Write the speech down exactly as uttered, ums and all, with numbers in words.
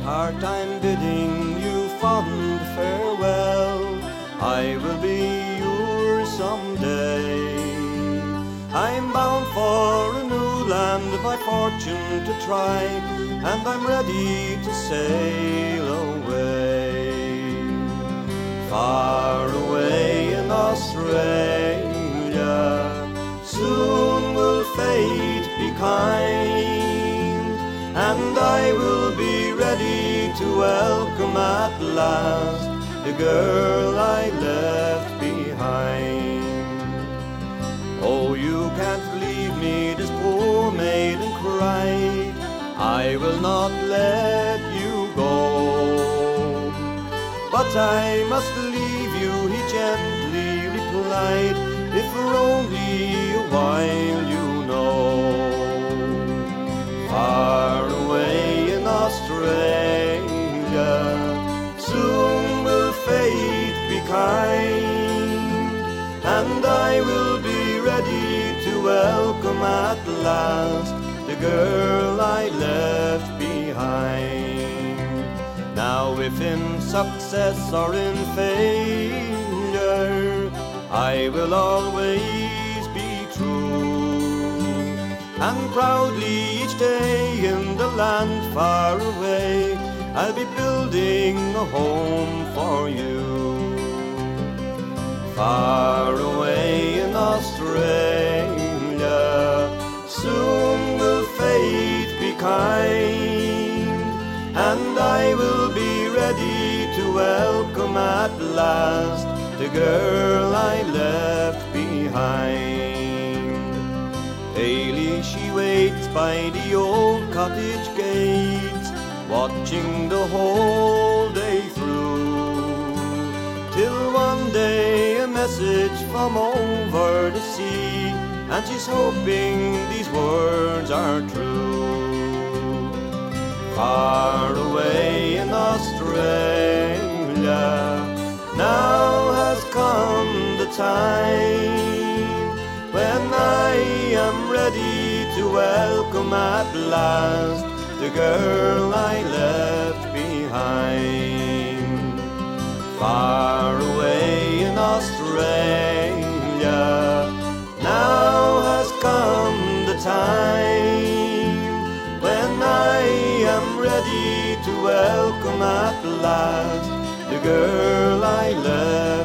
heart I'm bidding you fond farewell. I will be yours someday. I'm bound for a new land, my fortune to try, and I'm ready to sail away. Far away in Australia, soon will fate be kind, and I will be ready to welcome at last the girl I left behind. Oh, you can't leave me, this poor maiden cried, I will not let you go. But I must leave you, he gently replied, if for only a while, you know. Far away in Australia, soon will fate be kind, and I will be ready to welcome at last the girl I left behind. Now if in success or in failure, I will always be true, and proudly each day in the land far away, I'll be building a home for you. Far away in Australia, soon will fate be kind, and I will be ready to welcome at last the girl I left behind. Daily she waits by the old cottage gates, watching the whole day through, till one day a message from over the sea, and she's hoping these words are true. Far away in Australia, now has come the time when I am ready to welcome at last the girl I left behind. Far away in Australia, now has come the time when I am ready to welcome at last the girl I left